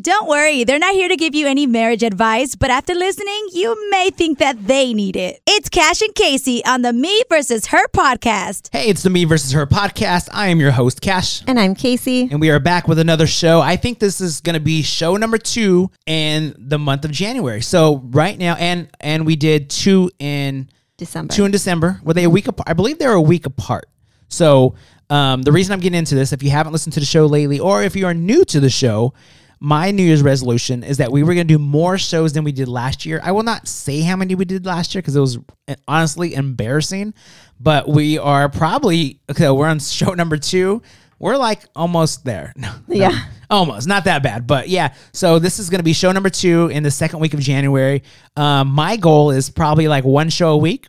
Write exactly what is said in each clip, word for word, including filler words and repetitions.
don't worry. They're not here to give you any marriage advice, but after listening, you may think that they need it. It's Cash and Casey on the Me versus Her podcast. Hey, it's the Me versus Her podcast. I am your host, Cash. And I'm Casey. And we are back with another show. I think this is going to be show number two in the month of January. So right now, and and we did two in December. Two in December. Were they a week apart? I believe they were a week apart. So um, the reason I'm getting into this, if you haven't listened to the show lately, or if you are new to the show, my New Year's resolution is that we were going to do more shows than we did last year. I will not say how many we did last year because it was honestly embarrassing, but we are probably, okay, we're on show number two. We're like almost there. No, yeah. No, almost. Not that bad, but yeah. So this is going to be show number two in the second week of January. Um, my goal is probably like one show a week.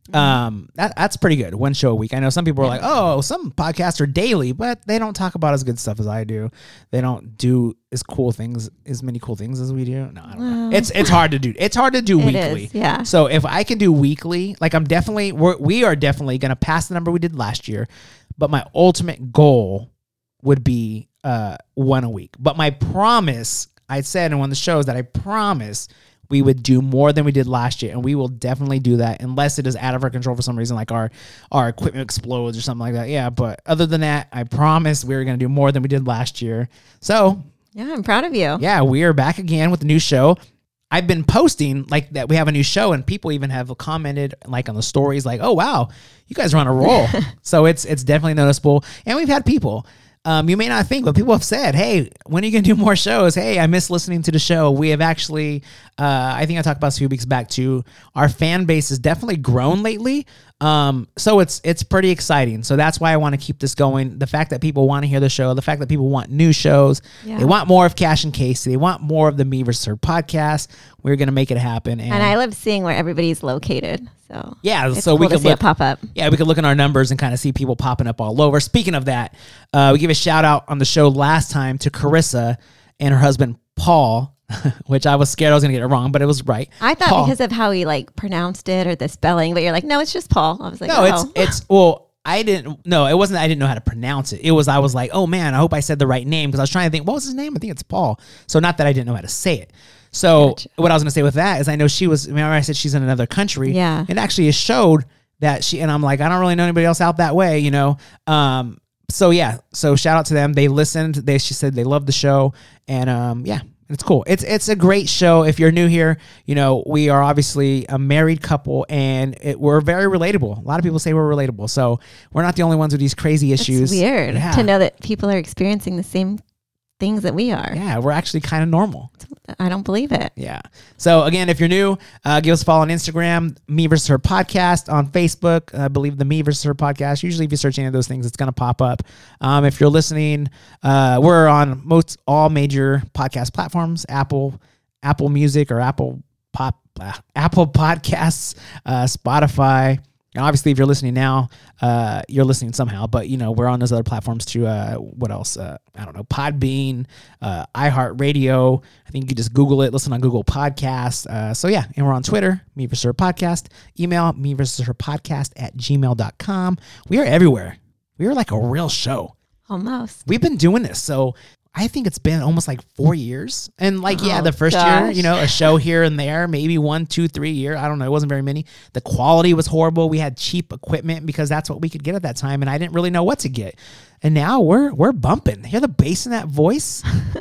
Um, that, that's pretty good. One show a week. I know some people are like, oh, some podcasts are daily, but they don't talk about as good stuff as I do. They don't do as cool things, as many cool things as we do. No, I don't well, know. It's, it's hard to do. It's hard to do it weekly. Is, yeah. So if I can do weekly, like I'm definitely, we're, we are definitely going to pass the number we did last year, but my ultimate goal would be, uh, one a week. But my promise, I said in one of the shows that I promise we would do more than we did last year, and we will definitely do that unless it is out of our control for some reason, like our our equipment explodes or something like that. Yeah, but other than that, I promise we're going to do more than we did last year. So, yeah, I'm proud of you. Yeah, we are back again with a new show. I've been posting like that we have a new show, and people even have commented like on the stories like, "Oh wow, you guys are on a roll." So it's it's definitely noticeable, and we've had people. Um, you may not think, but people have said, hey, when are you going to do more shows? Hey, I miss listening to the show. We have actually, uh, I think I talked about this a few weeks back too. Our fan base has definitely grown lately. Um, so it's it's pretty exciting. So that's why I want to keep this going. The fact that people want to hear the show, the fact that people want new shows, yeah. They want more of Cash and Casey. They want more of the Me versus Her podcast. We're going to make it happen. And, and I love seeing where everybody's located. So yeah, it's so cool we to could see look, it pop up. Yeah, we could look in our numbers and kind of see people popping up all over. Speaking of that, uh, we give a shout out on the show last time to Carissa and her husband Paul, which I was scared I was going to get it wrong, but it was right. I thought Paul. Because of how he like pronounced it or the spelling, but you're like, no, it's just Paul. I was like, no, oh. it's it's well, I didn't. No, it wasn't. That I didn't know how to pronounce it. It was I was like, oh man, I hope I said the right name because I was trying to think, what was his name? I think it's Paul. So not that I didn't know how to say it. So gotcha. What I was going to say with that is I know she was, remember I said she's in another country. Yeah. It actually showed that she, and I'm like, I don't really know anybody else out that way, you know? Um, so yeah, so shout out to them. They listened. They, she said they loved the show and um, yeah, it's cool. It's, it's a great show. If you're new here, you know, we are obviously a married couple and it, we're very relatable. A lot of people say we're relatable. So we're not the only ones with these crazy issues. It's weird yeah. to know that people are experiencing the same things that we are. Yeah, we're actually kind of normal. I don't believe it. Yeah. So again, if you're new, uh, give us a follow on Instagram, Me versus Her podcast, on Facebook. I believe the Me versus Her podcast. Usually, if you search any of those things, it's going to pop up. Um, if you're listening, uh, we're on most all major podcast platforms: Apple, Apple Music, or Apple Pop, uh, Apple Podcasts, uh, Spotify. And obviously, if you're listening now, uh, you're listening somehow. But, you know, we're on those other platforms too. Uh, what else? Uh, I don't know. Podbean, uh, iHeartRadio. I think you can just Google it. Listen on Google Podcasts. Uh, so, yeah. And we're on Twitter, Me versus Her Podcast. Email, Me versus Her Podcast at gmail dot com. We are everywhere. We are like a real show. Almost. We've been doing this. So I think it's been almost like four years. And like, oh, yeah, the first gosh. year, you know, a show here and there, maybe one, two, three year. I don't know. It wasn't very many. The quality was horrible. We had cheap equipment because that's what we could get at that time. And I didn't really know what to get. And now we're, we're bumping. Hear the bass in that voice?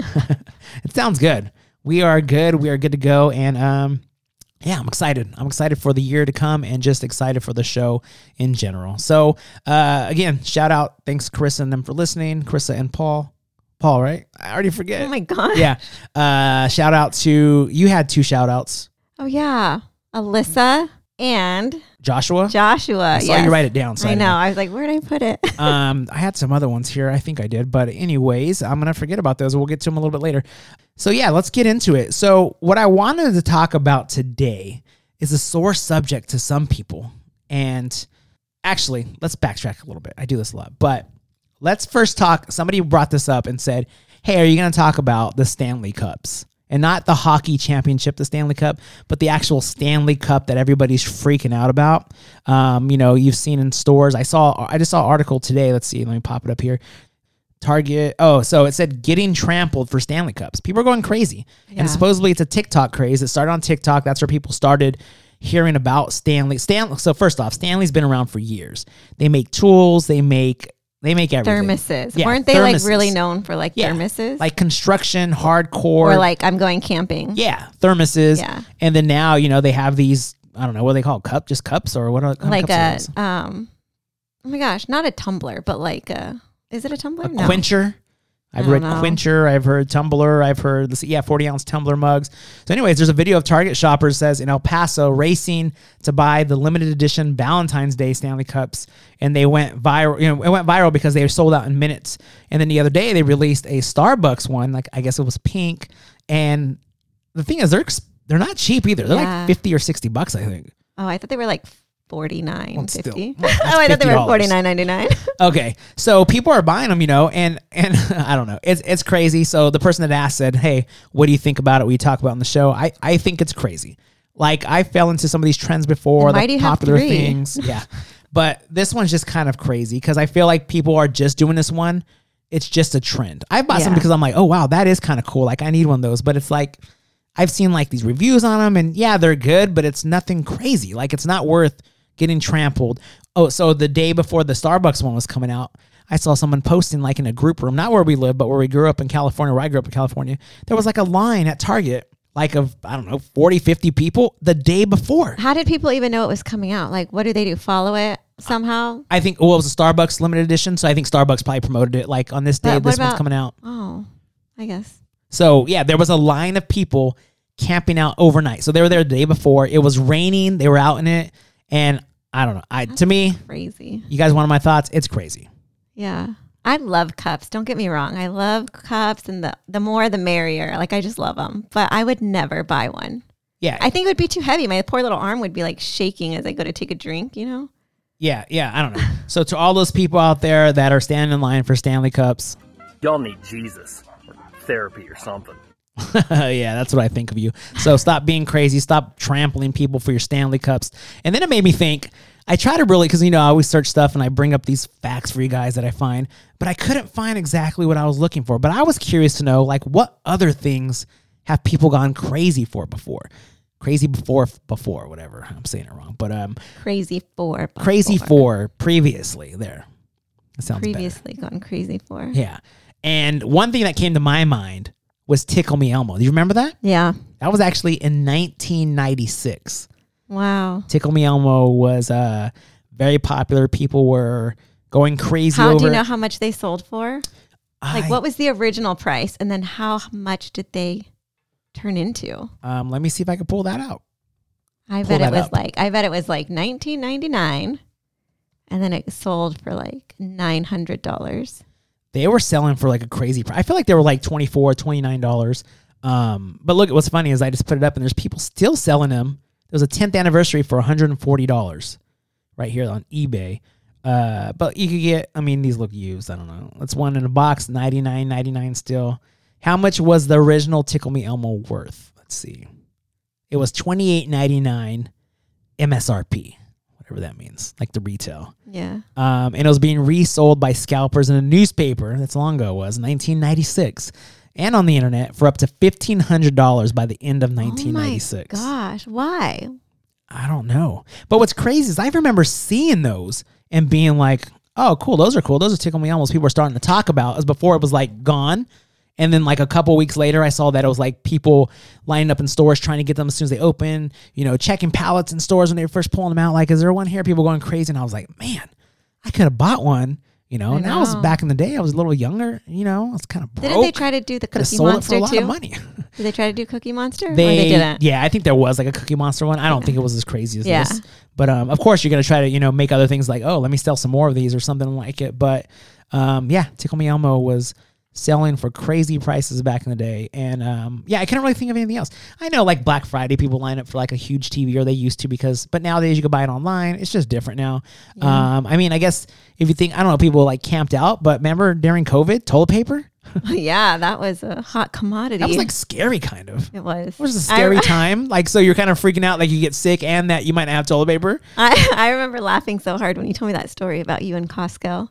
It sounds good. We are good. We are good to go. And, um, yeah, I'm excited. I'm excited for the year to come and just excited for the show in general. So, uh, again, shout out. Thanks, Carissa and them for listening. Carissa and Paul. Paul, right? I already forget. Oh my God. Yeah. Uh, shout out to, you had two shout outs. Oh yeah. Alyssa and Joshua. Joshua. I saw yes. you write it down. So I, I know. I was like, where did I put it? um, I had some other ones here. I think I did. But anyways, I'm going to forget about those. We'll get to them a little bit later. So yeah, let's get into it. So what I wanted to talk about today is a sore subject to some people. And actually, let's backtrack a little bit. I do this a lot. But let's first talk. Somebody brought this up and said, hey, are you going to talk about the Stanley Cups? And not the hockey championship, the Stanley Cup, but the actual Stanley Cup that everybody's freaking out about. Um, you know, you've seen in stores. I saw, I just saw an article today. Let's see. Let me pop it up here. Target. Oh, so it said getting trampled for Stanley Cups. People are going crazy. Yeah. And supposedly it's a TikTok craze. It started on TikTok. That's where people started hearing about Stanley. Stanley. So first off, Stanley's been around for years. They make tools. They make they make everything. Thermoses. Yeah, Weren't they thermoses. like really known for like Yeah, thermoses? like construction, hardcore. or like I'm going camping. yeah, thermoses. Yeah. And then now, you know, they have these, I don't know, what do they call it? Cup? Just cups or what are what Like cups a are those? um oh my gosh, not a tumbler, but like a is it a tumbler? A No. quencher. I've I read don't know. quencher. I've heard tumbler. I've heard this. Yeah, forty ounce tumbler mugs. So, anyways, there's a video of Target shoppers says in El Paso racing to buy the limited edition Valentine's Day Stanley Cups, and they went viral. You know, it went viral because they were sold out in minutes. And then the other day they released a Starbucks one. Like I guess it was pink. And the thing is, they're ex- they're not cheap either. They're Yeah. like fifty or sixty bucks, I think. Oh, I thought they were like forty-nine Well, still. fifty. Well, that's oh, I thought they were fifty dollars. forty-nine ninety-nine. Okay, so people are buying them, you know, and and I don't know, it's it's crazy. So the person that asked said, "Hey, what do you think about it? We talk about it on the show." I I think it's crazy. Like I fell into some of these trends before, And why the do you have popular three? things, yeah. But this one's just kind of crazy because I feel like people are just doing this one. It's just a trend. I bought some Yeah. because I'm like, oh wow, that is kind of cool. Like I need one of those, but it's like I've seen like these reviews on them, and yeah, they're good, but it's nothing crazy. Like it's not worth getting trampled. Oh, so the day before the Starbucks one was coming out, I saw someone posting like in a group room, not where we live, but where we grew up in California, where I grew up in California. There was like a line at Target, like of, I don't know, forty, fifty people the day before. How did people even know it was coming out? Like, what do they do? Follow it somehow? I think, well, it was a Starbucks limited edition. So I think Starbucks probably promoted it like on this day, But what this one's about- coming out. Oh, I guess. So yeah, there was a line of people camping out overnight. So they were there the day before. It was raining. They were out in it. And I don't know. I to me, Crazy. you guys wanted my thoughts. It's crazy. Yeah. I love cups. Don't get me wrong. I love cups, and the, the more the merrier. Like, I just love them. But I would never buy one. Yeah. I think it would be too heavy. My poor little arm would be like shaking as I go to take a drink, you know? Yeah, yeah, I don't know. So to all those people out there that are standing in line for Stanley Cups, Y'all need Jesus or therapy or something. yeah, that's what I think of you. So stop being crazy. Stop trampling people for your Stanley Cups. And then it made me think, I try to really, because, you know, I always search stuff and I bring up these facts for you guys that I find, but I couldn't find exactly what I was looking for. But I was curious to know, like, what other things have people gone crazy for before? Crazy before, before, whatever. I'm saying it wrong. But um, Crazy for. crazy before. for previously. There. That sounds better. Previously gone crazy for. Yeah. And one thing that came to my mind was Tickle Me Elmo. Do you remember that? Yeah. That was actually in nineteen ninety-six. Wow. Tickle Me Elmo was uh, very popular. People were going crazy How over do you know it. how much they sold for? Like, I- what was the original price? And then how much did they turn into? Um, let me see if I can pull that out. I Pull bet it that was up. like, I bet it was like nineteen ninety-nine. And then it sold for like nine hundred dollars. They were selling for like a crazy price. I feel like they were like twenty-four dollars, twenty-nine dollars. Um, but look, what's funny is I just put it up and there's people still selling them. There was a tenth anniversary for one hundred forty dollars right here on eBay. Uh, but you could get, I mean, these look used. I don't know. That's one in a box, ninety-nine ninety-nine still. How much was the original Tickle Me Elmo worth? Let's see. It was twenty-eight ninety-nine M S R P, whatever that means, like the retail. Yeah. Um, and it was being resold by scalpers in a newspaper. That's long ago. It was nineteen ninety-six, and on the internet for up to fifteen hundred dollars by the end of nineteen ninety-six. Oh my gosh. Why? I don't know. But what's crazy is I remember seeing those and being like, "Oh, cool. Those are cool. Those are Tickle Me Elmos." People were starting to talk about. As before, it was like gone. And then like a couple weeks later, I saw that it was like people lining up in stores trying to get them as soon as they open, you know, checking pallets in stores when they were first pulling them out. Like, is there one here? People going crazy. And I was like, man, I could have bought one, you know. I And that was know. back in the day. I was a little younger, you know. I was kind of broke. Didn't they try to do the Could have Cookie sold it for Monster a lot too? of money. Did they try to do Cookie Monster? Or They, they didn't. yeah, I think there was like a Cookie Monster one. I don't think it was as crazy as Yeah. this. But um, of course, you're going to try to, you know, make other things like, oh, let me sell some more of these or something like it. But um, yeah, Tickle Me Elmo was selling for crazy prices back in the day. And um, yeah, I couldn't really think of anything else. I know like Black Friday, people line up for like a huge T V, or they used to, because, but nowadays you can buy it online. It's just different now. Yeah. Um, I mean, I guess if you think, I don't know, people like camped out, but remember during COVID, toilet paper? Yeah, that was a hot commodity. That was like scary kind of. it was. It was a I- scary time. Like, so you're kind of freaking out, like you get sick and that you might not have toilet paper. I, I remember laughing so hard when you told me that story about you in Costco.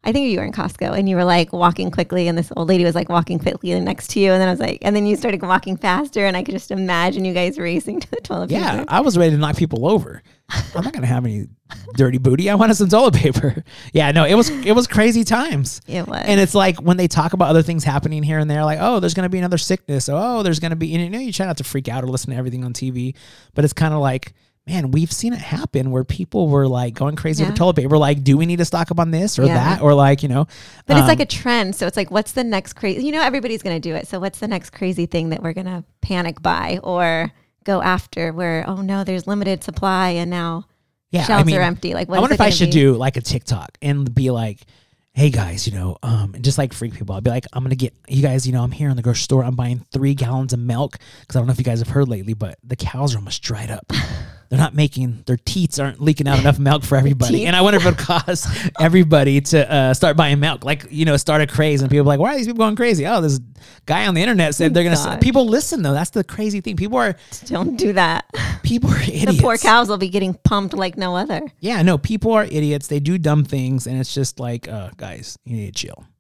I think you were in Costco and you were like walking quickly and this old lady was like walking quickly next to you. And then I was like, and then you started walking faster and I could just imagine you guys racing to the toilet paper. Yeah, I was ready to knock people over. I'm not going to have any dirty booty. I wanted some toilet paper. Yeah, no, it was it was crazy times. It was. And it's like when they talk about other things happening here and there, like, oh, there's going to be another sickness. Oh, there's going to be, and you know, you try not to freak out or listen to everything on T V, but it's kind of like, man, we've seen it happen where people were like going crazy Yeah. over toilet paper. Like, do we need to stock up on this or Yeah. that? Or like, you know. But it's like um, a trend. So it's like, what's the next crazy, you know, everybody's going to do it. So what's the next crazy thing that we're going to panic buy or go after where, oh no, there's limited supply and now yeah, shelves I mean, are empty. Like, what I is wonder it if I gonna should be? do like a TikTok and be like, hey guys, you know, um, and just like freak people. I'll be like, I'm going to get you guys, you know, I'm here in the grocery store. I'm buying three gallons of milk because I don't know if you guys have heard lately, but the cows are almost dried up. They're not making, their teats aren't leaking out enough milk for everybody. Teats. And I wonder if it would cause everybody to uh, start buying milk. Like, you know, start a craze and people are like, why are these people going crazy? Oh, this guy on the internet said they're going to, Gosh. people listen though. That's the crazy thing. People are, Don't do that. people are idiots. The poor cows will be getting pumped like no other. Yeah, no, people are idiots. They do dumb things, and it's just like, uh, guys, you need to chill.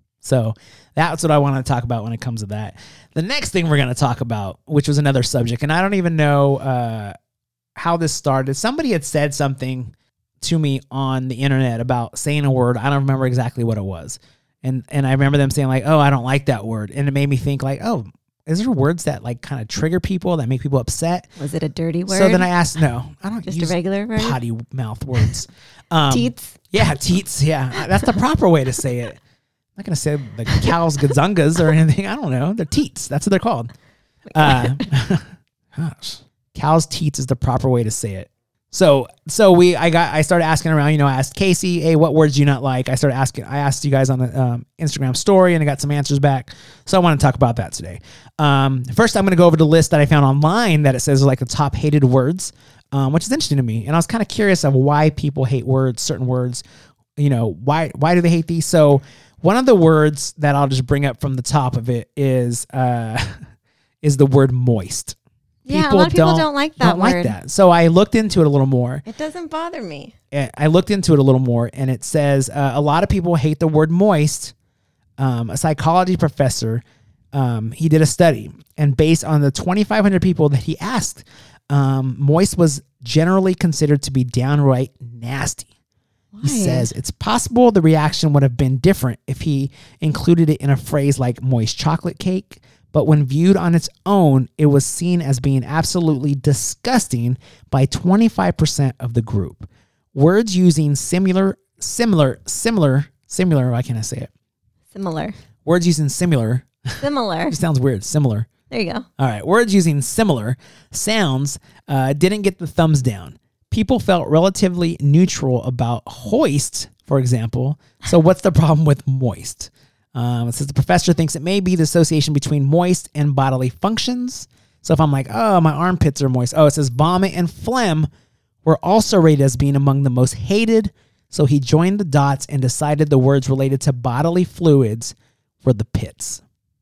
So that's what I want to talk about when it comes to that. The next thing we're going to talk about, which was another subject, and I don't even know uh, how this started. Somebody had said something to me on the internet about saying a word. I don't remember exactly what it was. And and I remember them saying like, oh, I don't like that word. And it made me think like, oh, is there words that like kind of trigger people, that make people upset? Was it a dirty word? So then I asked, no, I don't Just a use regular word? potty mouth words. Um, Teats? Yeah, teats. Yeah, that's the proper way to say it. I'm not gonna say the cows gazungas or anything. I don't know. They're teats. That's what they're called. Uh, gosh, cows teats is the proper way to say it. So, so we, I got, I started asking around. You know, I asked Casey, hey, what words do you not like? I started asking. I asked you guys on the um, Instagram story, and I got some answers back. So I want to talk about that today. Um, first, I'm going to go over the list that I found online that it says like the top hated words, um, which is interesting to me. And I was kind of curious of why people hate words, certain words. You know, why why do they hate these? So one of the words that I'll just bring up from the top of it is uh, is the word moist. Yeah, a lot of people don't like that don't like word. that. So I looked into it a little more. It doesn't bother me. I looked into it a little more, and it says uh, a lot of people hate the word moist. Um, a psychology professor, um, he did a study, and based on the twenty-five hundred people that he asked, um, moist was generally considered to be downright nasty. Why? He says it's possible the reaction would have been different if he included it in a phrase like moist chocolate cake, but when viewed on its own, it was seen as being absolutely disgusting by twenty-five percent of the group. Words using similar, similar, similar, similar, why can't I say it? Similar. Words using similar, Similar. it sounds weird, similar. There you go. All right, words using similar sounds uh, didn't get the thumbs down. People felt relatively neutral about hoist, for example. So what's the problem with moist? Um, it says the professor thinks it may be the association between moist and bodily functions. So if I'm like, oh, my armpits are moist. Oh, it says vomit and phlegm were also rated as being among the most hated. So he joined the dots and decided the words related to bodily fluids were the pits.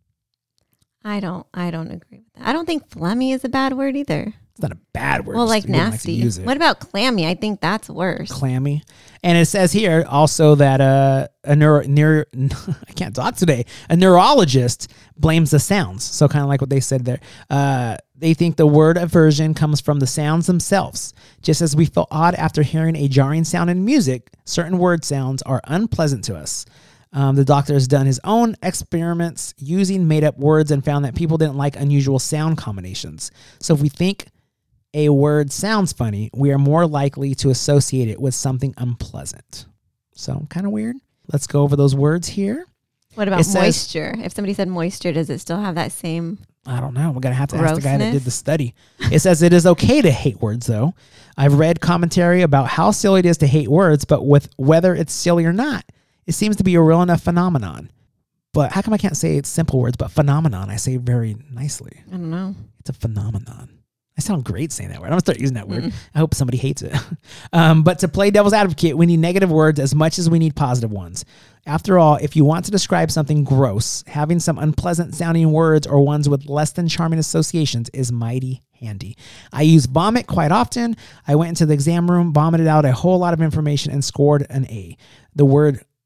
I don't I don't agree with that. I don't think phlegmy is a bad word either. It's not a bad word. Well, just like we don't to nasty. use it. What about clammy? I think that's worse. Clammy. And it says here also that uh, a neuro, neuro I can't talk today. A neurologist blames the sounds. So kind of like what they said there. Uh, they think the word aversion comes from the sounds themselves. Just as we feel odd after hearing a jarring sound in music, certain word sounds are unpleasant to us. Um, the doctor has done his own experiments using made-up words and found that people didn't like unusual sound combinations. So if we think a word sounds funny, we are more likely to associate it with something unpleasant. So kind of weird. Let's go over those words here. What about It says- moisture? If somebody said moisture, does it still have that same? I don't know. We're going to have to ask the guy that Grossness? did the study. It says it is okay to hate words, though. I've read commentary about how silly it is to hate words, but with whether it's silly or not, it seems to be a real enough phenomenon. But how come I can't say it's simple words, but phenomenon? I say very nicely. I don't know. It's a phenomenon. I sound great saying that word. I'm going to start using that word. I hope somebody hates it. um, but to play devil's advocate, we need negative words as much as we need positive ones. After all, if you want to describe something gross, having some unpleasant sounding words or ones with less than charming associations is mighty handy. I use vomit quite often. I went into the exam room, vomited out a whole lot of information, and scored an A. The word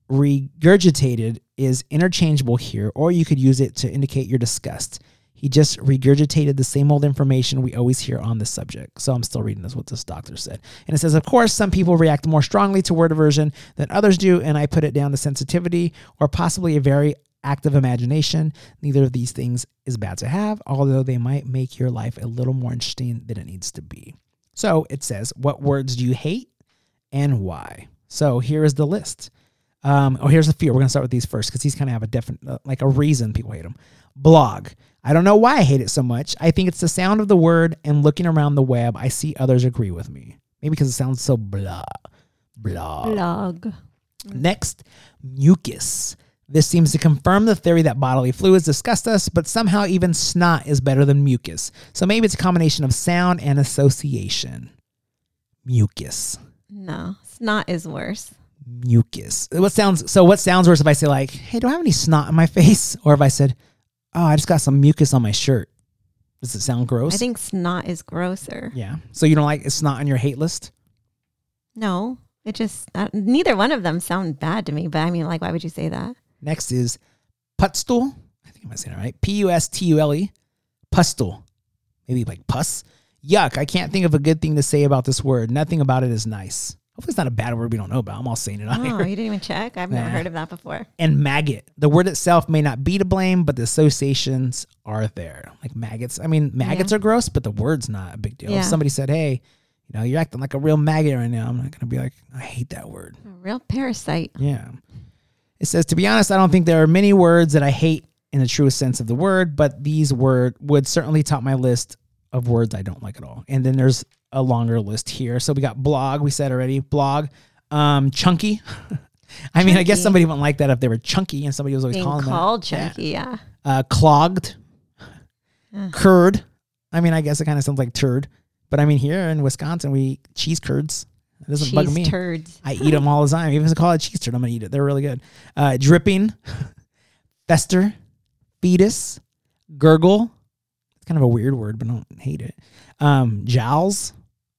regurgitated is interchangeable here, or you could use it to indicate your disgust. He just regurgitated the same old information we always hear on this subject. So I'm still reading this, what this doctor said. And it says, of course, some people react more strongly to word aversion than others do, and I put it down to sensitivity or possibly a very active imagination. Neither of these things is bad to have, although they might make your life a little more interesting than it needs to be. So it says, what words do you hate and why? So here is the list. Um, oh, here's a few. We're going to start with these first because these kind of have a definite, uh, like a reason people hate them. Blog. I don't know why I hate it so much. I think it's the sound of the word, and looking around the web, I see others agree with me. Maybe because it sounds so blah, blah. Blog. Next, mucus. This seems to confirm the theory that bodily fluids disgust us, but somehow even snot is better than mucus. So maybe it's a combination of sound and association. Mucus. No, snot is worse. Mucus. What sounds so? What sounds worse if I say like, "Hey, do I have any snot on my face?" Or if I said, "Oh, I just got some mucus on my shirt." Does it sound gross? I think snot is grosser. Yeah. So you don't like snot on your hate list? No, it just uh, neither one of them sound bad to me. But I mean, like, why would you say that? Next is pustule. I think I'm saying it right. P U S T U L E. Pustule. Maybe like pus. Yuck. I can't think of a good thing to say about this word. Nothing about it is nice. Hopefully it's not a bad word we don't know about. I'm all saying it out Oh, here. you didn't even check? I've never Nah. heard of that before. And maggot. The word itself may not be to blame, but the associations are there. Like maggots. I mean, maggots Yeah. are gross, but the word's not a big deal. Yeah. If somebody said, hey, you know, you're acting like a real maggot right now, I'm not going to be like, I hate that word. A real parasite. Yeah. It says, to be honest, I don't think there are many words that I hate in the truest sense of the word, but these word would certainly top my list of words I don't like at all. And then there's a longer list here. So we got blog, we said already, blog. Um, chunky. I mean, I guess Chunky. somebody wouldn't like that if they were chunky, and somebody was always Being calling called that. chunky, yeah. Yeah. Uh, clogged. Ugh. Curd. I mean, I guess it kind of sounds like turd, but I mean, here in Wisconsin, we eat cheese curds. It doesn't Cheese bug me. turds. I eat them all the time. Even if it's called a cheese turd, I'm gonna eat it. They're really good. Uh, dripping, fester, fetus, gurgle. It's kind of a weird word, but I don't hate it. Um, jowls.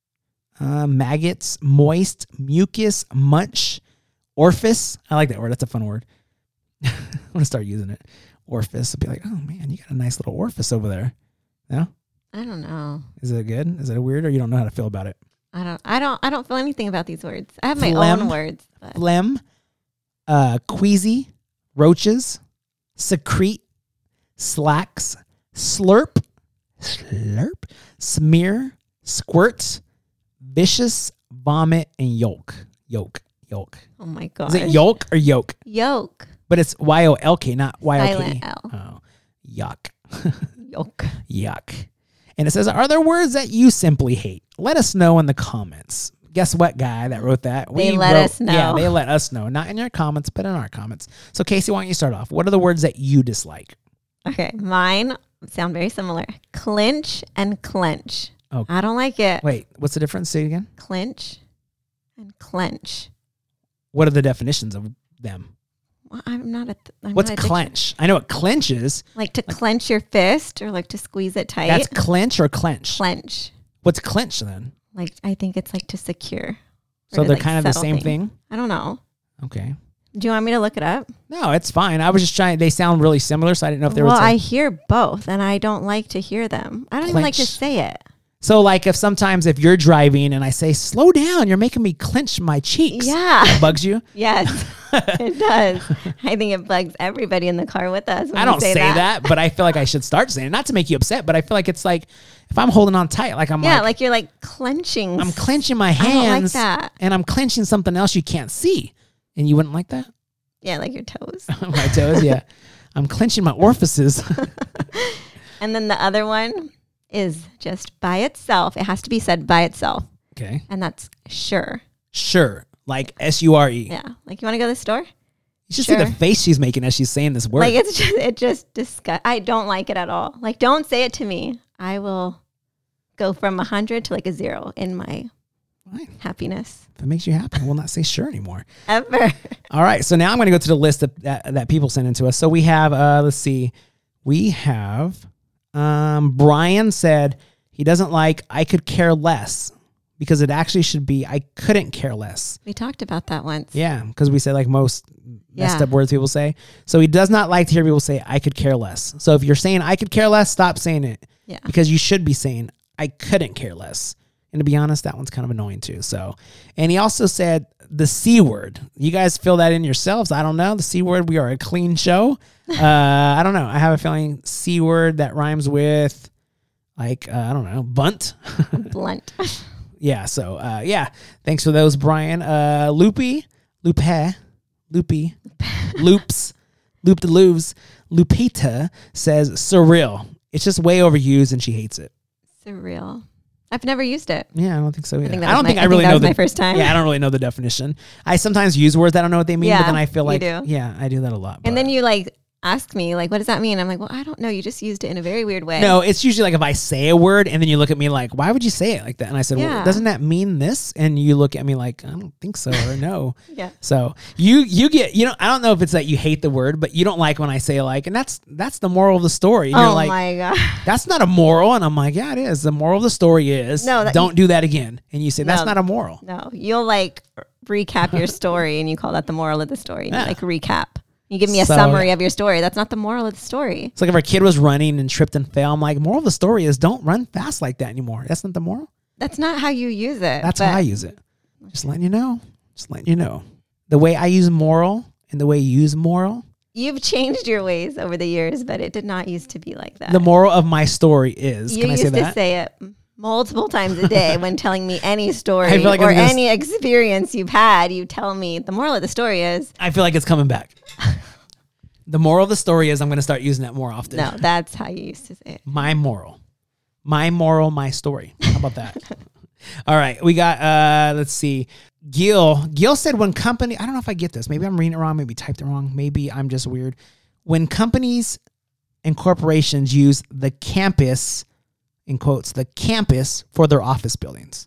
Uh, maggots, moist, mucus, munch, orifice. I like that word. That's a fun word. I'm going to start using it. Orifice. I'll be like, oh, man, you got a nice little orifice over there. No? I don't know. Is it good? Is it weird, or you don't know how to feel about it? I don't I don't I don't feel anything about these words. I have my Phlegm. own words. But Phlegm, uh, queasy, roaches, secrete, slacks, slurp, slurp, smear, squirts, vicious, vomit, and yolk. Yolk. Yolk. oh my god. Is it yolk or yolk? Yolk. But it's Y O L K, not Y O K. Silent L. Oh, yuck. Yolk. Yuck. And it says, are there words that you simply hate? Let us know in the comments. Guess what, guy that wrote that? They let us know. Yeah, they let us know. Not in your comments, but in our comments. So, Casey, why don't you start off? What are the words that you dislike? Okay. Mine sound very similar. Clinch and clench. Oh. I don't like it. Wait, what's the difference? Say it again. Clinch and clench. What are the definitions of them? Well, I'm not a. Th- I'm What's not a dic- clench? I know what clench is. Like to clench your fist or like to squeeze it tight. That's clench or clench? clench. What's clench then? Like I think it's like to secure. or So to, they're like, kind of the settle same things. thing? I don't know. Okay. Do you want me to look it up? No, it's fine. I was just trying. They sound really similar, so I didn't know if they well, were. I I hear both, and I don't like to hear them. I don't even like to Clench. say it. so, like, if sometimes if you're driving and I say, "Slow down," you're making me clench my cheeks. Yeah. It bugs you. Yes, it does. I think it bugs everybody in the car with us. When I we don't say, that. that. but I feel like I should start saying it. Not to make you upset, but I feel like it's like if I'm holding on tight, like I'm Yeah, like, like you're like clenching. I'm clenching my I don't like hands, that. and I'm clenching something else you can't see, and you wouldn't like that. Yeah, like your toes. My toes, yeah. I'm clenching my orifices. And then the other one is just by itself. It has to be said by itself, Okay, and that's sure. sure, like S U R E. Yeah, like you want to go to the store? You should see the Sure. face she's making as she's saying this word. Like it's just it just disgust. I don't like it at all. Like don't say it to me. I will go from a hundred to like a zero in my Fine. happiness If it makes you happy, we'll not say sure anymore. ever. All right, so now I'm going to go to the list that, that that people sent in to us. So we have, uh, let's see, we have um, Brian said he doesn't like "I could care less" because it actually should be I couldn't care less. We talked about that once. Yeah, because we say like most messed Yeah. up words people say. So he does not like to hear people say I could care less. So if you're saying I could care less, stop saying it. Yeah. Because you should be saying I couldn't care less. And to be honest, that one's kind of annoying too. So, and he also said the C word. You guys fill that in yourselves. I don't know. The C word, we are a clean show. Uh, I don't know. I have a feeling C word that rhymes with like, uh, I don't know, bunt. Blunt. Yeah. So, uh, yeah. Thanks for those, Brian. Uh, Loopy, Lupe, Loopy, Loops, Loop the Loops, Lupita says surreal. It's just way overused and she hates it. Surreal. I've never used it. Yeah, I don't think so either. I, think that I was don't my- think I I think really that know was the my first time. Yeah, I don't really know the definition. I sometimes use words that I don't know what they mean, but Yeah, then I feel you like do. yeah, I do that a lot. And but- then you like ask me like, what does that mean? I'm like, well, I don't know. You just used it in a very weird way. no, it's usually like if I say a word and then you look at me like, why would you say it like that? And I said, well, Yeah. doesn't that mean this? And you look at me like, I don't think so or no. Yeah. So you you get you know I don't know if it's that you hate the word, but you don't like when I say like, and that's that's the moral of the story. And Oh you're like, my God. that's not a moral, and I'm like, yeah, it is. The moral of the story is No, that- don't do that again. And you say that's No. not a moral. No, you'll like recap your story and you call that the moral of the story. And you Yeah. like recap. You give me a So- summary of your story. That's not the moral of the story. It's like if our kid was running and tripped and fell. I'm like, moral of the story is don't run fast like that anymore. That's not the moral. That's not how you use it. That's but how I use it. Just letting you know. Just letting you know. The way I use moral and the way you use moral. You've changed your ways over the years, but it did not used to be like that. The moral of my story is. you Can I used say to that? say it multiple times a day when telling me any story I feel like or I'm gonna s- any experience you've had. You tell me the moral of the story is I feel like it's coming back. The moral of the story is I'm going to start using that more often. no. That's how you used to say it. My moral. My moral, my story. How about that? All right. We got, uh, let's see. Gil. Gil said when company, I don't know if I get this. Maybe I'm reading it wrong. Maybe typed it wrong. Maybe I'm just weird. When companies and corporations use the campus, in quotes, the campus for their office buildings.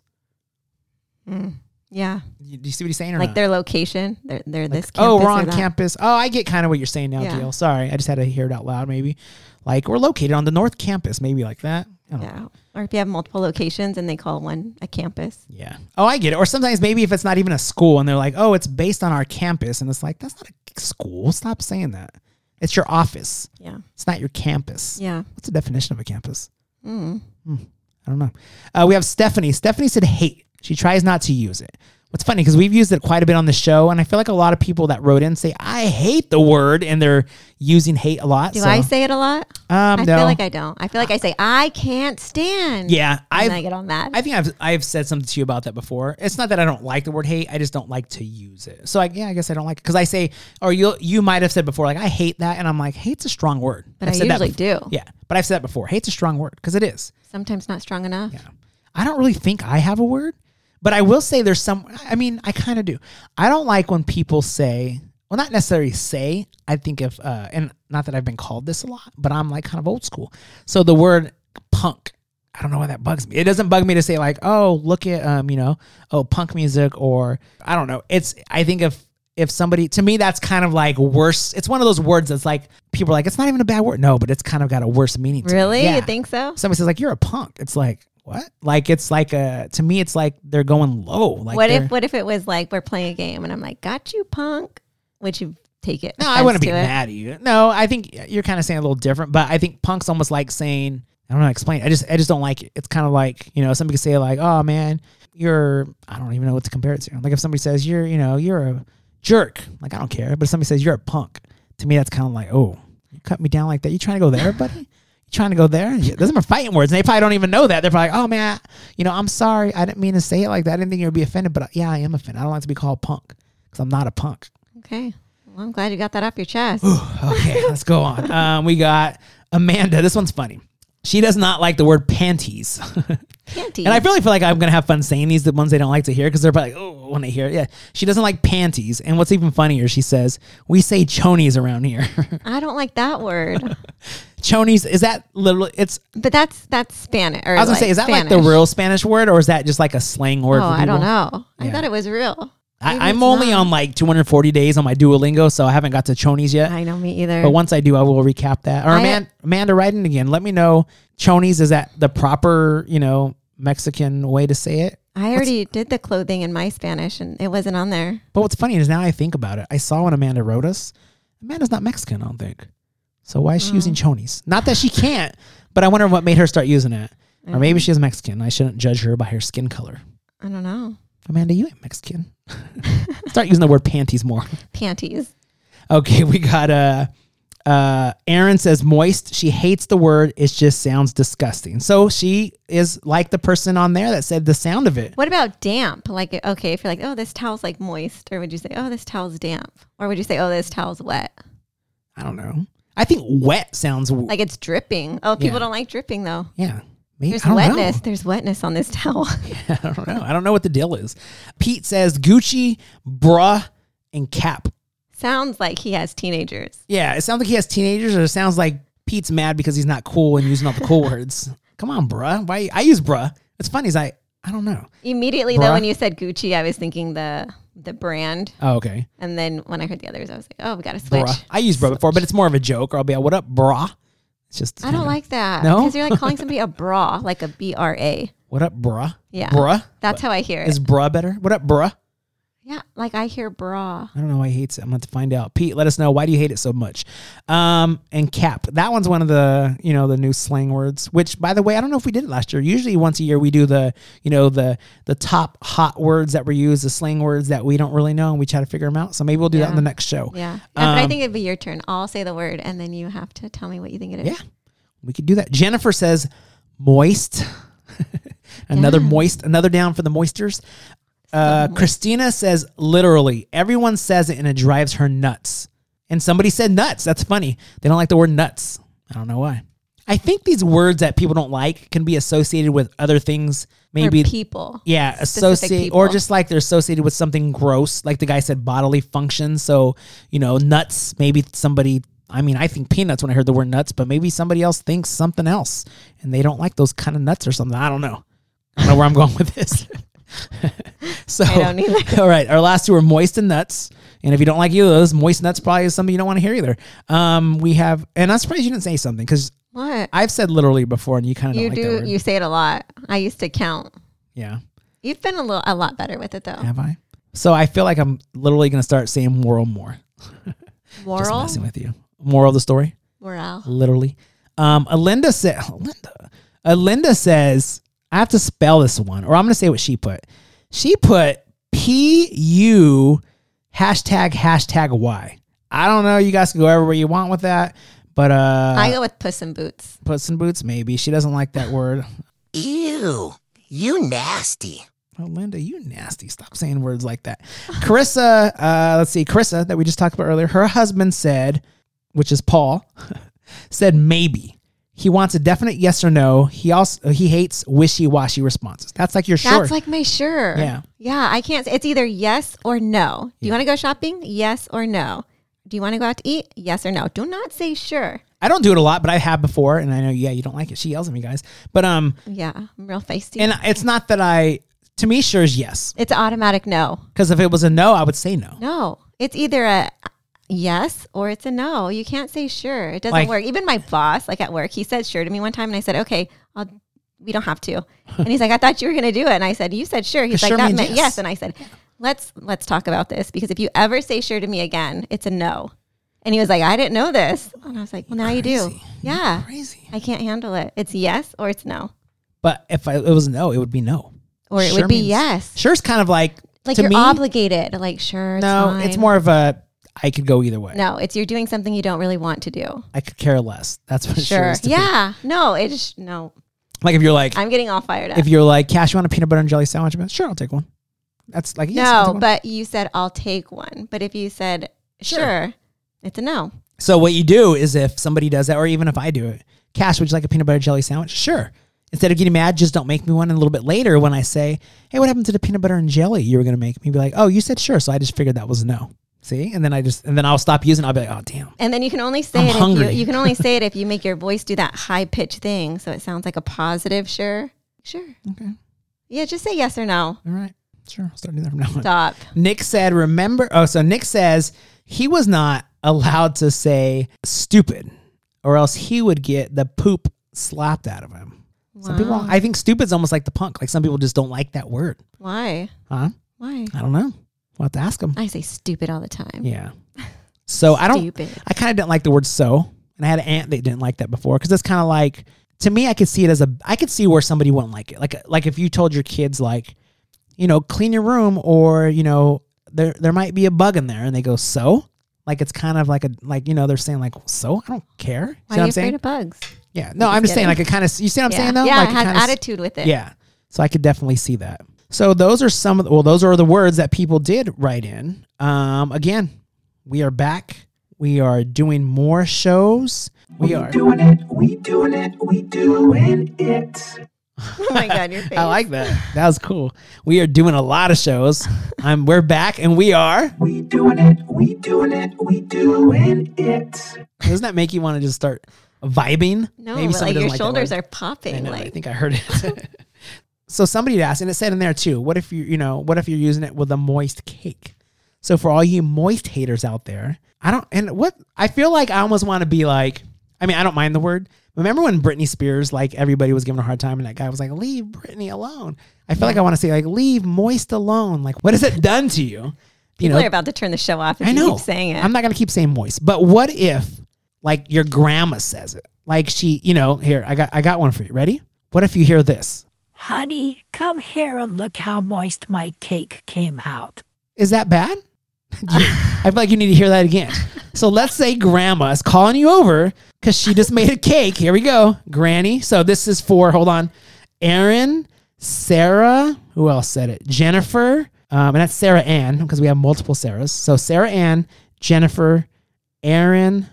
Yeah, You- Do you see what he's saying or like not? their location. They're they're this. Campus Oh, we're or on that. campus. Oh, I get kind of what you're saying now, Yeah. Gil. Sorry. I just had to hear it out loud maybe. Like we're located on the North Campus, maybe like that. I don't know. Yeah, or if you have multiple locations and they call one a campus. Yeah. Oh, I get it. Or sometimes maybe if it's not even a school and they're like, oh, it's based on our campus. And it's like, that's not a school. Stop saying that. It's your office. Yeah, It's not your campus. yeah. What's the definition of a campus? Mm. I don't know. Uh, we have Stephanie. Stephanie said hate. She tries not to use it. What's funny, because we've used it quite a bit on the show, and I feel like a lot of people that wrote in say, I hate the word, and they're using hate a lot. Do so, I say it a lot? Um, I no. feel like I don't. I feel like I say I can't stand. Yeah. and I I get all mad. I think I've I've said something to you about that before. It's not that I don't like the word hate. I just don't like to use it. So I, yeah, I guess I don't like it because I say, or you you might have said before, like I hate that, and I'm like, hate's a strong word. But I've I said that usually before. do. Yeah, but I've said that before. Hate's a strong word because it is. Sometimes not strong enough. Yeah, I don't really think I have a word, but I will say there's some. I mean, I kind of do. I don't like when people say, well, not necessarily say. I think if, uh, and not that I've been called this a lot, but I'm like kind of old school. So the word punk. I don't know why that bugs me. It doesn't bug me to say like, oh, look at, um, you know, oh, punk music, or I don't know. It's, I think if, if somebody, to me, that's kind of like worse. It's one of those words that's like, people are like, it's not even a bad word. No, but it's kind of got a worse meaning to Really? it. Yeah. You think so? Somebody says like, you're a punk. It's like, what? Like, it's like a, to me, it's like they're going low. Like what they're- if what if it was like we're playing a game and I'm like, got you, punk? Would you take it? No, I wouldn't be offense to it? mad at you. No, I think you're kind of saying a little different, but I think punk's almost like saying, I don't know how to explain it. I just I just don't like it. It's kind of like, you know, somebody could say like, oh man, you're, I don't even know what to compare it to. Like if somebody says you're, you know, you're a jerk, like I don't care. But if somebody says you're a punk, to me that's kind of like, oh, you cut me down like that. You trying to go there, buddy? You trying to go there? Yeah, those are fighting words. And they probably don't even know that. They're probably like, oh man, you know, I'm sorry. I didn't mean to say it like that. I didn't think you would be offended, but yeah, I am offended. I don't like to be called punk because I'm not a punk. Okay. Well, I'm glad you got that off your chest. Okay, let's go on. Um, we got Amanda. This one's funny. She does not like the word panties. Panties. And I really feel like I'm going to have fun saying these, the ones they don't like to hear, because they're probably like, oh, when they hear it. Yeah. She doesn't like panties. And what's even funnier, she says, we say chonies around here. I don't like that word. Chonies, is that literally, it's, But that's that's Spanish. Or I was going to like say, is that like Spanish. the real Spanish word, or is that just like a slang word Oh, for people? I don't know. I Yeah. thought it was real. Maybe I, I'm it's only not. on like two hundred forty days on my Duolingo, so I haven't got to chonies yet. I know, me either. But once I do, I will recap that. Or I- Amanda, Amanda, write in again. Let me know. Chonies, is that the proper, you know, Mexican way to say it? I already did the clothing in my Spanish and it wasn't on there. But what's funny is now I think about it. I saw when Amanda wrote us. Amanda's not Mexican, I don't think. So why is she Oh. using chonies? Not that she can't, but I wonder what made her start using it. Or maybe she's Mexican. I shouldn't judge her by her skin color. I don't know. Amanda, you ain't Mexican. Start using the word panties more. Panties. Okay, we got uh uh Erin says moist. She hates the word. It just sounds disgusting. So she is like the person on there that said the sound of it. What about damp? Like, okay, if you're like, oh, this towel's like moist, or would you say, oh, this towel's damp? Or would you say, oh, this towel's wet? I don't know. I think wet sounds Like it's dripping. Oh, people Yeah. don't like dripping though. yeah. Maybe, There's I don't wetness. know. There's wetness on this towel. I don't know. I don't know what the deal is. Pete says Gucci, bruh, and cap. Sounds like he has teenagers. Yeah, it sounds like he has teenagers, or it sounds like Pete's mad because he's not cool and using all the cool words. Come on, bruh. Why? I use bruh. It's funny. Is I I don't know. Immediately Bruh. though, when you said Gucci, I was thinking the the brand. Oh, okay. And then when I heard the others, I was like, oh, we got to switch. Bruh. I used bruh before, but it's more of a joke. Or I'll be like, what up, bruh? It's just I don't like that. No? Because you're like calling somebody a bra, like a B R A. what up, bruh? Yeah. Bruh. That's how I hear it. Is bruh better? What up, bruh? Yeah, like I hear bra. I don't know why he hates it. I'm going to find out. Pete, let us know. Why do you hate it so much? Um, and cap. That one's one of the, you know, the new slang words, which, by the way, I don't know if we did it last year. Usually once a year we do the, you know, the the top hot words that were used, the slang words that we don't really know, and we try to figure them out. So maybe we'll do that in Yeah. the next show. Yeah. No, but I Um, think it'd be your turn. I'll say the word and then you have to tell me what you think it is. Yeah, we could do that. Jennifer says moist. Another Yeah. moist, another down for the moisters. Uh, moist. Christina says literally, everyone says it and it drives her nuts. And somebody said nuts. That's funny. They don't like the word nuts. I don't know why. I think these words that people don't like can be associated with other things. Maybe, Or people. yeah, specific associate, or people. just like they're associated with something gross. Like the guy said, bodily function. So, you know, nuts, maybe somebody, I mean, I think peanuts when I heard the word nuts, but maybe somebody else thinks something else and they don't like those kind of nuts or something. I don't know. I don't know where I'm going with this. So, I don't either. all right. Our last two are moist and nuts. And if you don't like either of those, moist nuts probably is something you don't want to hear either. Um, we have, and I'm surprised you didn't say something because What? I've said literally before and you kind of don't You like that do. word. You say it a lot. I used to count. Yeah. You've been a little, a lot better with it though. Have I? So I feel like I'm literally going to start saying moral more. Just Moral. messing with you. Moral of the story. Morale. Literally. Um, Alinda said, Alinda, Alinda says, I have to spell this one, or I'm going to say what she put. She put P U hashtag hashtag Y. I don't know. You guys can go everywhere you want with that, but uh, I go with Puss in Boots. Puss in Boots, maybe. She doesn't like that word. Ew, you nasty. Oh, Linda, you nasty. Stop saying words like that. Carissa, uh, let's see, Carissa, that we just talked about earlier, her husband said, which is Paul, said maybe. He wants a definite yes or no. He also he hates wishy-washy responses. That's like your sure. That's like my sure. Yeah. Yeah. I can't. It's either yes or no. Do you want to go shopping? Yes or no. Do you want to go out to eat? Yes or no. Do not say sure. I don't do it a lot, but I have before, and I know, yeah, you don't like it. She yells at me, guys. But um, Yeah. I'm real feisty. and it's not that I, to me, sure is yes. it's automatic no. Because if it was a no, I would say no. No. It's either a yes or it's a no. You can't say sure. It doesn't Like- work. Even my boss, like at work, he said sure to me one time, and I said, okay, I'll. We don't have to. And he's like, I thought you were going to do it. And I said, you said sure. He's like, Sure that means meant yes. yes. And I said, let's let's talk about this, because if you ever say sure to me again, it's a no. And he was like, I didn't know this. And I was like, well, now you do. Crazy. Yeah. Crazy. I can't handle it. It's yes or it's no. But if I, it was no, it would be no. Or it Sure would be means- yes. Sure's kind of like, Like to you're me, obligated. Like, sure, it's no, fine. it's more of a, I could go either way. No, it's you're doing something you don't really want to do. I could care less. That's what sure Sure. is to me. Yeah. No, it's no. Like if you're like, I'm getting all fired up. if you're like, Cash, you want a peanut butter and jelly sandwich? I'm like, sure, I'll take one. That's like, yes, I'll take no, one. but you said I'll take one. But if you said Sure. sure, it's a no. So what you do is if somebody does that, or even if I do it, Cash, would you like a peanut butter jelly sandwich? Sure. Instead of getting mad, just don't make me one. And a little bit later when I say, hey, what happened to the peanut butter and jelly you were going to make me? Be like, oh, you said sure. So I just figured that was a no. See? And then I just, and then I'll stop using it. I'll be like, oh, damn. And then you can only say I'm it hungry. if you, you can only say it if you make your voice do that high pitched thing, so it sounds like a positive sure. Sure. Okay. Yeah, just say yes or no. All right. Sure. I'll start doing that from now on. Stop. Nick said, remember, oh, so Nick says he was not allowed to say stupid or else he would get the poop slapped out of him. Some people, I think stupid's almost like the punk. Like some people just don't like that word. Why? Huh? Why? I don't know. We'll have to ask them. I say stupid all the time. Yeah. So I don't, Stupid. I kind of didn't like the word so. And I had an aunt that didn't like that before. Cause it's kind of like, to me, I could see it as a, I could see where somebody wouldn't like it. Like, like if you told your kids like, you know, clean your room or, you know, there, there might be a bug in there and they go, so? Like it's kind of like a, like, you know, they're saying like, so? I don't care. Why see are what you I'm afraid saying? of bugs? Yeah. No, I'm just saying like it kind of, you see what I'm yeah. saying though? Yeah, like it has kinda, attitude with it. Yeah. So I could definitely see that. So those are some of the, well, those are the words that people did write in. Um, again, we are back. We are doing more shows. We, we are doing it. We doing it. We doing it. Oh my God, your face. I like that. That was cool. We are doing a lot of shows. Um, we're back and we are. We doing it. We doing it. We doing it. Doesn't that make you want to just start vibing? No, Maybe but somebody like your doesn't shoulders that are word. popping. I know. like I think I heard it. So somebody asked, and it said in there too, what if you, you know, what if you're using it with a moist cake? So for all you moist haters out there, I don't, and what, I feel like I almost want to be like, I mean, I don't mind the word. Remember when Britney Spears, like everybody was giving her a hard time and that guy was like, leave Britney alone. I feel like I want to say like, leave moist alone. Like, what has it done to you? You people know, are about to turn the show off if I you know. keep saying it. I'm not going to keep saying moist, but what if like your grandma says it? Like she, you know, here, I got, I got one for you. Ready? What if you hear this? Honey, come here and look how moist my cake came out. Is that bad? I feel like you need to hear that again. So let's say grandma is calling you over because she just made a cake. Here we go. Granny. So this is for, hold on, Aaron, Sarah, who else said it? Jennifer, um, and that's Sarah Ann because we have multiple Sarahs. So Sarah Ann, Jennifer, Aaron,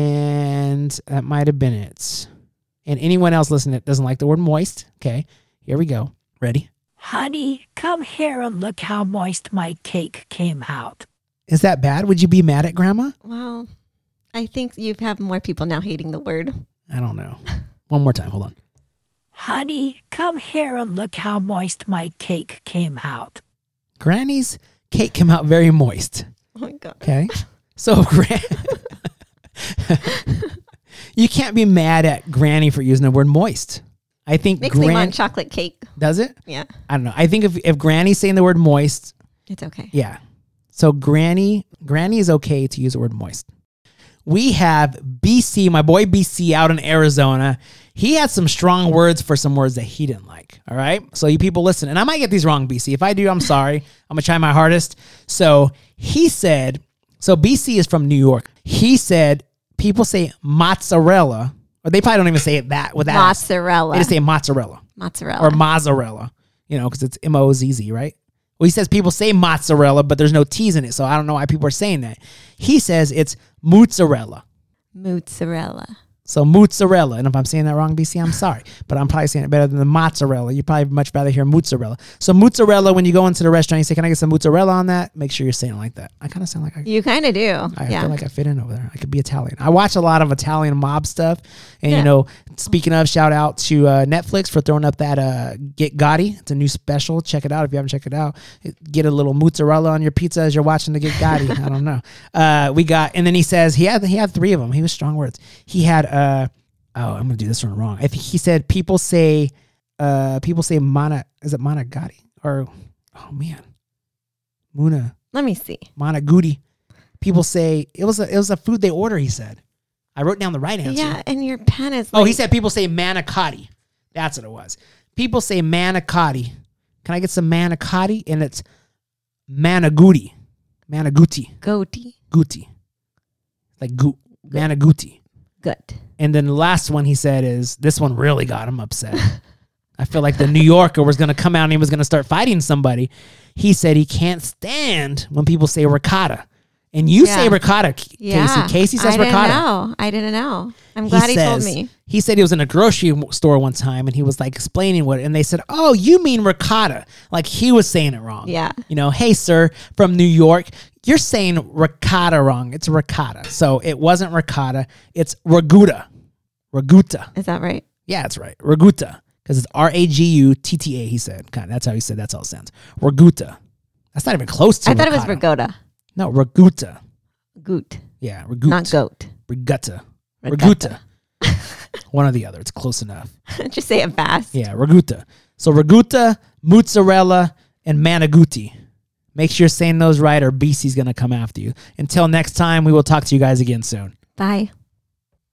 and that might have been it. And anyone else listening that doesn't like the word moist. Okay, here we go. Ready? Honey, come here and look how moist my cake came out. Is that bad? Would you be mad at grandma? Well, I think you have more people now hating the word. I don't know. One more time. Hold on. Honey, come here and look how moist my cake came out. Granny's cake came out very moist. Oh my God. Okay. So gran- you can't be mad at Granny for using the word moist. I think Makes me Gran- want chocolate cake. Does it? Yeah, I don't know. I think if, if Granny's saying the word moist, it's okay. yeah. So Granny, Granny is okay to use the word moist. We have B C, my boy B C out in Arizona. He had some strong words for some words that he didn't like. All right. So you people listen, and I might get these wrong, B C. If I do, I'm sorry. I'm going to try my hardest. So he said, so B C is from New York. He said, people say mozzarella, or they probably don't even say it that with that. Mozzarella. They just say mozzarella. Mozzarella. Or mozzarella, you know, because it's M O Z Z, right? Well, he says people say mozzarella, but there's no T's in it, so I don't know why people are saying that. He says it's mozzarella. Mozzarella. So mozzarella, and if I'm saying that wrong, B C, I'm sorry, but I'm probably saying it better than the mozzarella. You probably much rather hear mozzarella. So mozzarella, when you go into the restaurant, you say, "Can I get some mozzarella on that?" Make sure you're saying it like that. I kind of sound like I, You kind of do. I yeah. feel like I fit in over there. I could be Italian. I watch a lot of Italian mob stuff, and Yeah. you know, speaking of, shout out to uh, Netflix for throwing up that uh, Get Gotti. It's a new special. Check it out if you haven't checked it out. Get a little mozzarella on your pizza as you're watching the Get Gotti. I don't know. Uh, we got, and then he says he had he had three of them. He was strong words. He had. Uh, Oh, I'm gonna do this one wrong. I think he said people say, uh, people say mana. Is it managati or? Oh man, Muna Let me see. managudi. People say it was a it was a food they order. He said. I wrote down the right answer. Yeah, and your pen is. Oh, like, he said people say manicotti. That's what it was. People say manicotti. Can I get some manicotti? And it's managuti, managuti, goatee. guti, like goot, managuti. Good. And then the last one he said is, this one really got him upset. I feel like the New Yorker was going to come out and he was going to start fighting somebody. He said he can't stand when people say ricotta. And you Yeah. say ricotta, Casey. Yeah. Casey says I didn't ricotta. know. I didn't know. I'm glad he, told says- me. He said he was in a grocery store one time and he was like explaining what, and they said, "Oh, you mean ricotta?" Like he was saying it wrong. Yeah. You know, hey sir, from New York, you're saying ricotta wrong. It's ricotta. So it wasn't ricotta. It's raguta. Raguta. Is that right? Yeah, that's right. Raguta. Because it's R A G U T T A, he said. Kind of, that's how he said. That's how it sounds. Raguta. That's not even close to I thought it was ricotta. ricotta. No, raguta. Goot. Yeah, raguta. Not goat. Regatta. Regatta. Reguta. one or the other. It's close enough. Just say it fast. Yeah, raguta. So raguta, mozzarella, and manigutti. Make sure you're saying those right or B C's going to come after you. Until next time, we will talk to you guys again soon. Bye.